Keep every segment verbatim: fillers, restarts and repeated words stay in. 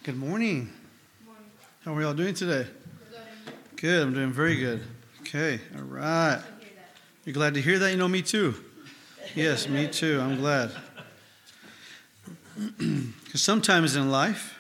Good morning. How are we all doing today? Good. I'm doing very good. Okay. All right. You're glad to hear that? You know, me too. Yes, me too. I'm glad. Because sometimes in life,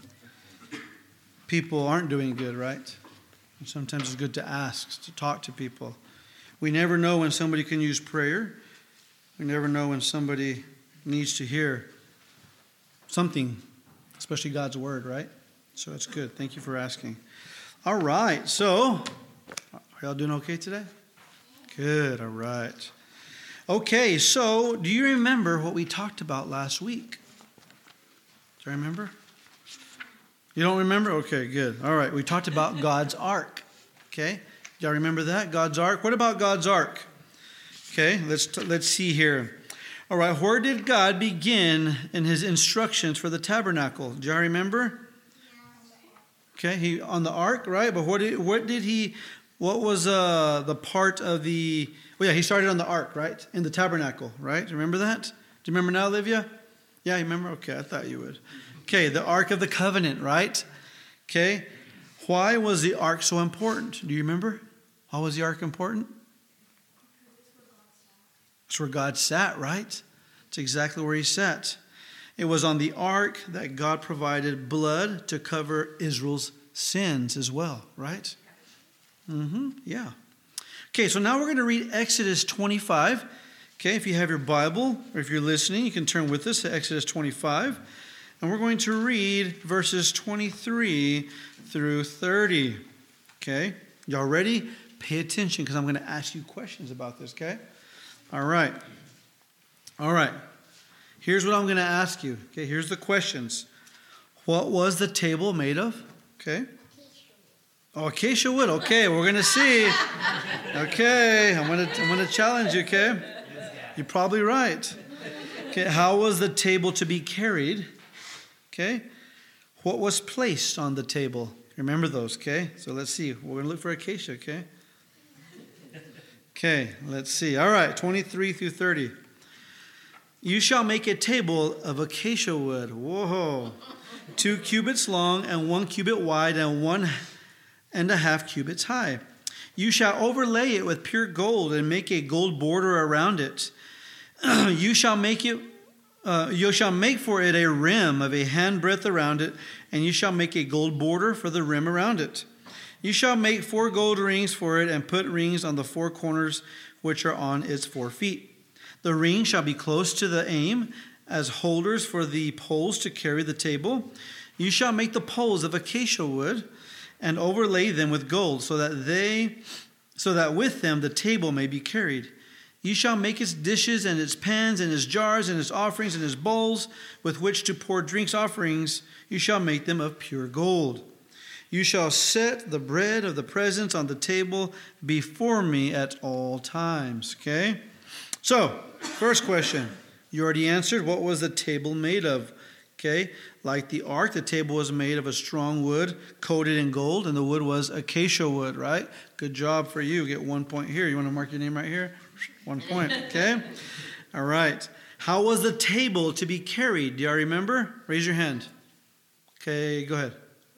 people aren't doing good, right? And sometimes it's good to ask, to talk to people. We never know when somebody can use prayer. We never know when somebody needs to hear something, especially God's word, right? So that's good. Thank you for asking. All right. So, are y'all doing okay today? Good. All right. Okay. So, do you remember what we talked about last week? Do you remember? You don't remember? Okay, good. All right. We talked about God's ark. Okay. Y'all remember that? God's ark. What about God's ark? Okay. Let's t- let's see here. All right. Where did God begin in his instructions for the tabernacle? Do y'all remember? Okay, he on the ark, right? But what did what did he? What was uh, the part of the? Well, yeah, he started on the ark, right? In the tabernacle, right? Do you remember that? Do you remember now, Olivia? Yeah, you remember? Okay, I thought you would. Okay, the Ark of the Covenant, right? Okay, why was the ark so important? Do you remember? Why was the ark important? It's where God sat, right? It's exactly where he sat. It was on the ark that God provided blood to cover Israel's sins as well, right? Mm-hmm. Yeah. Okay, so now we're going to read Exodus twenty-five. Okay, if you have your Bible or if you're listening, you can turn with us to Exodus twenty-five. And we're going to read verses twenty-three through thirty. Okay, y'all ready? Pay attention because I'm going to ask you questions about this, okay? All right. All right. Here's what I'm going to ask you. Okay, here's the questions. What was the table made of? Okay. Oh, acacia wood. Okay, we're going to see. Okay, I'm going to I'm going to challenge you, okay? You're probably right. Okay, how was the table to be carried? Okay. What was placed on the table? Remember those, okay? So let's see. We're going to look for acacia, okay? Okay, let's see. All right, twenty-three through thirty. You shall make a table of acacia wood. Whoa. Two cubits long and one cubit wide and one and a half cubits high. You shall overlay it with pure gold and make a gold border around it. You shall make it, uh, you shall make for it a rim of a handbreadth around it, and you shall make a gold border for the rim around it. You shall make four gold rings for it and put rings on the four corners which are on its four feet. The ring shall be close to the aim as holders for the poles to carry the table. You shall make the poles of acacia wood and overlay them with gold so that they, so that with them the table may be carried. You shall make its dishes and its pans and its jars and its offerings and its bowls with which to pour drinks offerings. You shall make them of pure gold. You shall set the bread of the presence on the table before me at all times. Okay? So, first question. You already answered. What was the table made of? Okay? Like the ark, the table was made of a strong wood coated in gold, and the wood was acacia wood, right? Good job for you. Get one point here. You want to mark your name right here? One point, okay? All right. How was the table to be carried? Do y'all remember? Raise your hand. Okay, go ahead.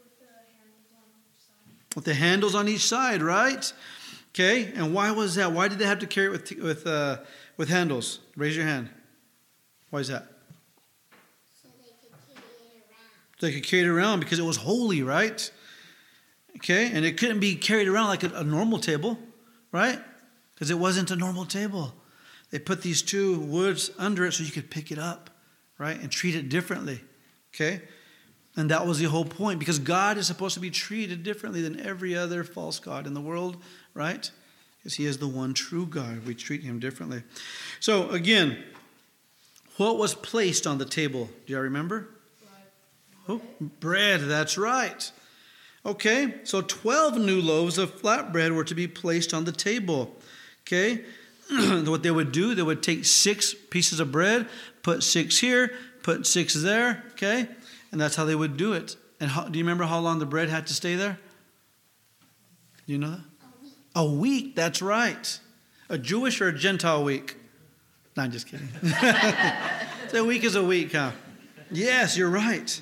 With the handles on each side, right? Okay, and why was that? Why did they have to carry it with with uh, with handles? Raise your hand. Why is that? So they could carry it around. They could carry it around because it was holy, right? Okay, and it couldn't be carried around like a, a normal table, right? Because it wasn't a normal table. They put these two woods under it so you could pick it up, right? And treat it differently, okay? And that was the whole point, because God is supposed to be treated differently than every other false god in the world, right? Because he is the one true God. We treat him differently. So, again, what was placed on the table? Do y'all remember? Bread. Oh, bread, that's right. Okay, so twelve new loaves of flatbread were to be placed on the table. Okay, what they would do, they would take six pieces of bread, put six here, put six there, okay? And that's how they would do it. And how, do you remember how long the bread had to stay there? Do you know that? A week. A week, that's right. A Jewish or a Gentile week? No, I'm just kidding. So a week is a week, huh? Yes, you're right.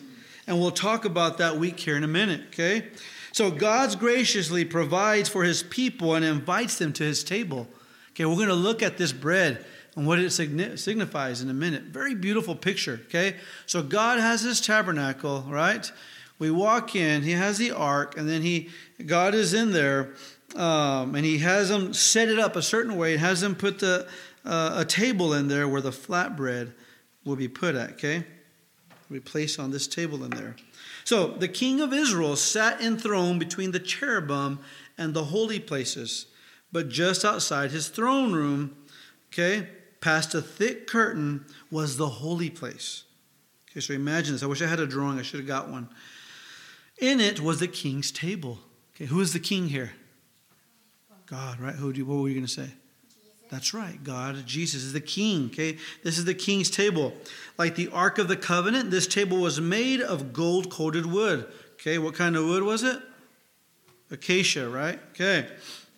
And we'll talk about that week here in a minute, okay? So God graciously provides for his people and invites them to his table. Okay, we're going to look at this bread and what it signifies in a minute. Very beautiful picture, okay? So God has his tabernacle, right? We walk in, he has the ark, and then he, God is in there, um, and he has them set it up a certain way. He has them put the uh, a table in there where the flatbread will be put at, okay? Will be placed on this table in there. So the king of Israel sat enthroned between the cherubim and the holy places, but just outside his throne room, okay, past a thick curtain was the holy place. Okay, so imagine this. I wish I had a drawing. I should have got one. In it was the king's table. Okay, who is the king here? God, right? Who do you, what were you going to say? That's right. God, Jesus is the king. Okay, this is the king's table. Like the Ark of the Covenant, this table was made of gold-coated wood. Okay, what kind of wood was it? Acacia, right? Okay.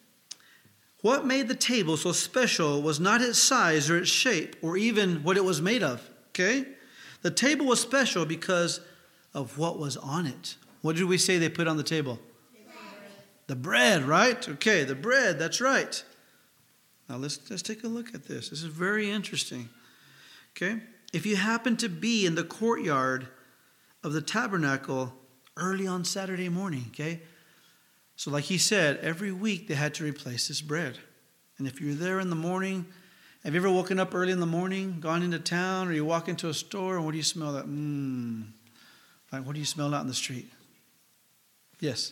What made the table so special was not its size or its shape or even what it was made of. Okay, the table was special because of what was on it. What did we say they put on the table? The bread, right? Okay, the bread. That's right. Now let's let's take a look at this. This is very interesting. Okay? If you happen to be in the courtyard of the tabernacle early on Saturday morning, okay? So like he said, every week they had to replace this bread. And if you're there in the morning, have you ever woken up early in the morning, gone into town, or you walk into a store, and what do you smell that? Mmm. Like, what do you smell out in the street? Yes.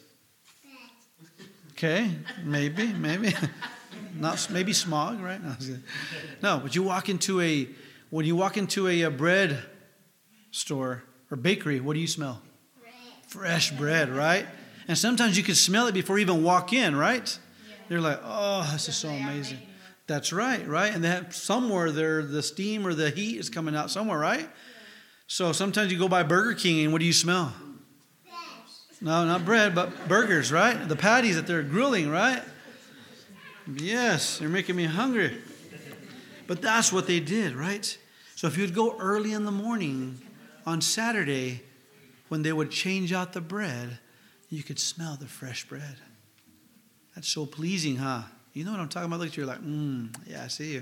Okay, maybe, maybe. Not maybe smog, right? No, no, but you walk into a when you walk into a, a bread store or bakery, what do you smell? Bread. Fresh bread, right? And sometimes you can smell it before you even walk in, right? Yeah. You're like, oh, this is so amazing. That's right, right? And they have somewhere there the steam or the heat is coming out somewhere, right? Yeah. So sometimes you go by Burger King and what do you smell? Bread. No, not bread, but burgers, right? The patties that they're grilling, right? Yes, you're making me hungry. But that's what they did, right? So if you'd go early in the morning on Saturday when they would change out the bread, you could smell the fresh bread. That's so pleasing, huh? You know what I'm talking about? Look at you, you're like, mmm, yeah, I see you.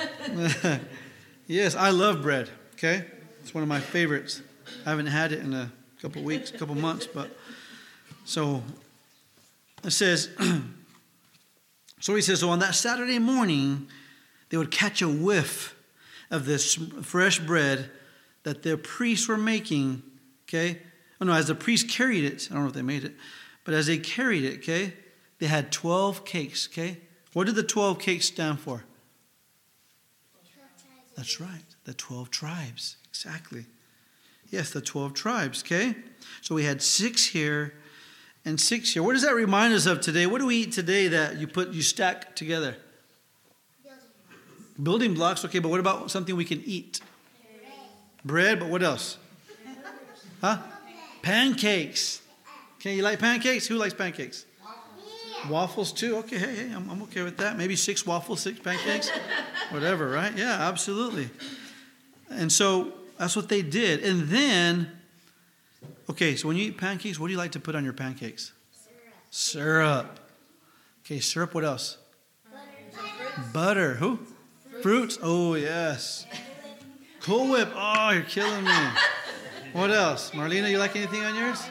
Yes, I love bread, okay? It's one of my favorites. I haven't had it in a couple weeks, a couple months, but so it says... So he says, so on that Saturday morning, they would catch a whiff of this fresh bread that the priests were making, okay? Oh, no, as the priests carried it, I don't know if they made it, but as they carried it, okay, they had twelve cakes, okay? What did the twelve cakes stand for? That's right, the twelve tribes, exactly. Yes, the twelve tribes, okay? So we had six here and six here. What does that remind us of today? What do we eat today that you put you stack together? Building blocks. Building blocks, okay, but what about something we can eat? Bread. Bread, but what else? Huh? Pancakes. Okay, you like pancakes? Who likes pancakes? Waffles, waffles too. Okay, hey, hey, I'm, I'm okay with that. Maybe six waffles, six pancakes, whatever, right? Yeah, absolutely. And so that's what they did. And then, okay, so when you eat pancakes, what do you like to put on your pancakes? Syrup. Syrup. Okay, syrup, what else? Butter. Butter. Who? Fruits. Fruits. Oh, yes. Cool Whip. Oh, you're killing me. What else? Marlena, you like anything on yours?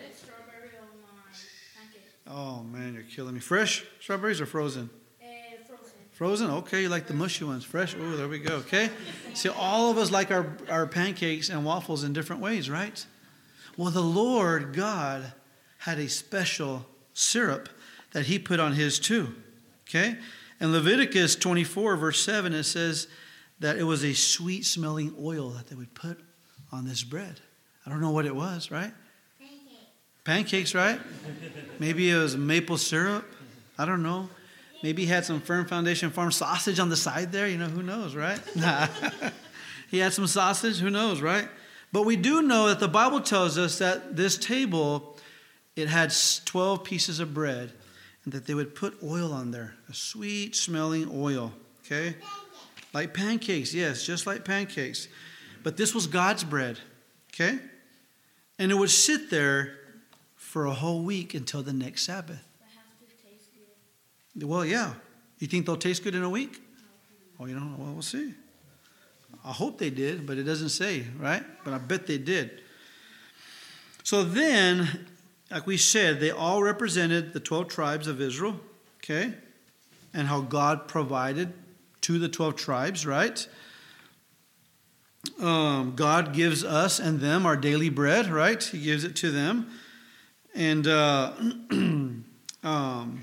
Oh, man, you're killing me. Fresh strawberries or frozen? Uh, frozen. Frozen? Okay, you like the mushy ones. Fresh? Oh, there we go. Okay. See, all of us like our, our pancakes and waffles in different ways, right? Well, the Lord God had a special syrup that he put on his too. Okay? In Leviticus twenty-four, verse seven, it says that it was a sweet-smelling oil that they would put on this bread. I don't know what it was, right? Pancakes, right? Maybe it was maple syrup. I don't know. Maybe he had some Firm Foundation Farm sausage on the side there. You know, who knows, right? He had some sausage. Who knows, right? But we do know that the Bible tells us that this table, it had twelve pieces of bread and that they would put oil on there, a sweet-smelling oil, okay? Like pancakes, yes, just like pancakes. But this was God's bread, okay? And it would sit there for a whole week until the next Sabbath. But how does it taste good? Well, yeah. You think they'll taste good in a week? Oh, you don't know? Well, we'll see. I hope they did, but it doesn't say, right? But I bet they did. So then, like we said, they all represented the twelve tribes of Israel, okay? And how God provided to the twelve tribes, right? Um, God gives us and them our daily bread, right? He gives it to them. And uh, um,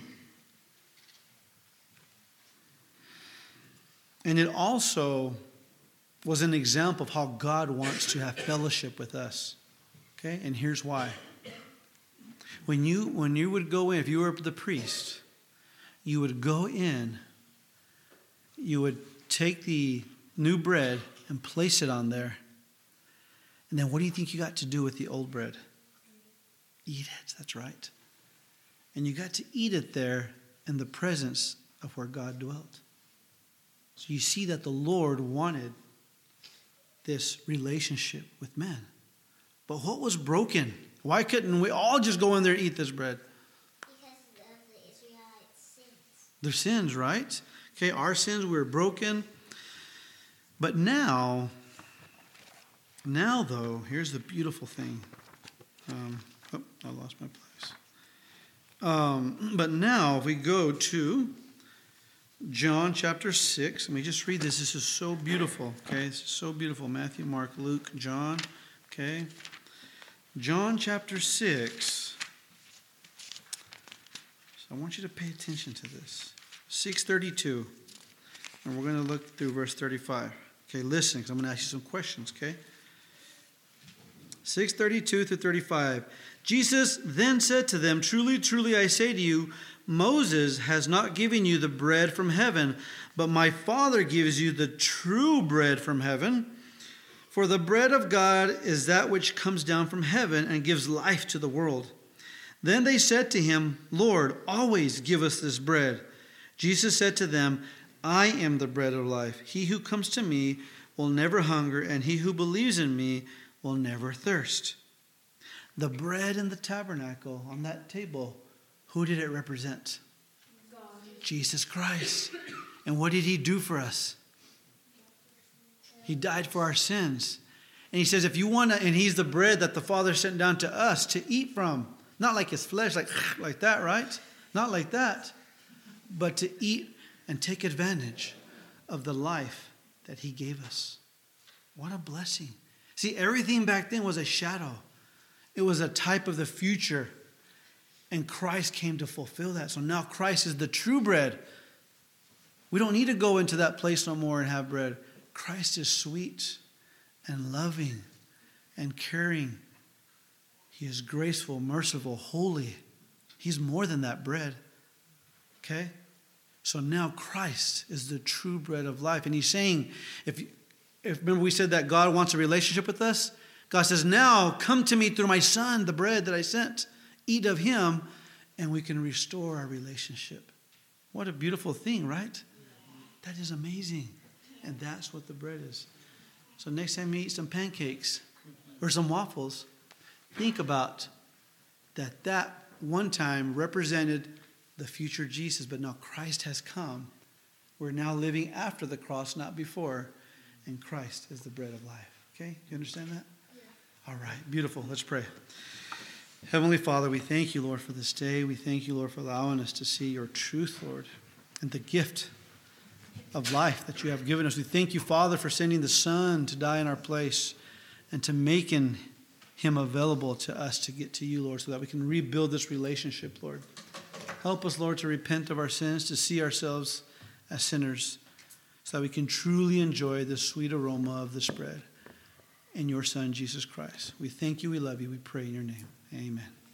and it also was an example of how God wants to have fellowship with us. Okay? And here's why. When you when you would go in, if you were the priest, you would go in, you would take the new bread and place it on there. And then what do you think you got to do with the old bread? Eat it, that's right. And you got to eat it there in the presence of where God dwelt. So you see that the Lord wanted this relationship with man. But what was broken? Why couldn't we all just go in there and eat this bread? Because of the Israelites' sins. Their sins, right? Okay, our sins were broken. But now, now though, here's the beautiful thing. Um, oh, I lost my place. Um, but now, if we go to John chapter six, let me just read this. This is so beautiful, okay? This is so beautiful. Matthew, Mark, Luke, John, okay? John chapter six. So I want you to pay attention to this. six thirty-two. And we're going to look through verse thirty-five. Okay, listen, because I'm going to ask you some questions, okay? six thirty-two through thirty-five. Jesus then said to them, "Truly, truly, I say to you, Moses has not given you the bread from heaven, but my Father gives you the true bread from heaven. For the bread of God is that which comes down from heaven and gives life to the world." Then they said to him, "Lord, always give us this bread." Jesus said to them, "I am the bread of life. He who comes to me will never hunger, and he who believes in me will never thirst." The bread in the tabernacle on that table, who did it represent? God. Jesus Christ. And what did he do for us? He died for our sins. And he says, if you want to, and he's the bread that the Father sent down to us to eat from. Not like his flesh, like, like that, right? Not like that. But to eat and take advantage of the life that he gave us. What a blessing. See, everything back then was a shadow. It was a type of the future. And Christ came to fulfill that. So now Christ is the true bread. We don't need to go into that place no more and have bread. Christ is sweet and loving and caring. He is graceful, merciful, holy. He's more than that bread. Okay? So now Christ is the true bread of life. And he's saying, if, if remember we said that God wants a relationship with us? God says, now come to me through my Son, the bread that I sent. Eat of him, and we can restore our relationship. What a beautiful thing, right? That is amazing. And that's what the bread is. So next time you eat some pancakes or some waffles, think about that that one time represented the future Jesus, but now Christ has come. We're now living after the cross, not before. And Christ is the bread of life. Okay? You understand that? Yeah. All right. Beautiful. Let's pray. Heavenly Father, we thank you, Lord, for this day. We thank you, Lord, for allowing us to see your truth, Lord, and the gift of life that you have given us. We thank you, Father, for sending the Son to die in our place and to making him available to us to get to you, Lord, so that we can rebuild this relationship, Lord. Help us, Lord, to repent of our sins, to see ourselves as sinners, so that we can truly enjoy the sweet aroma of this bread in your Son, Jesus Christ. We thank you, we love you, we pray in your name. Amen.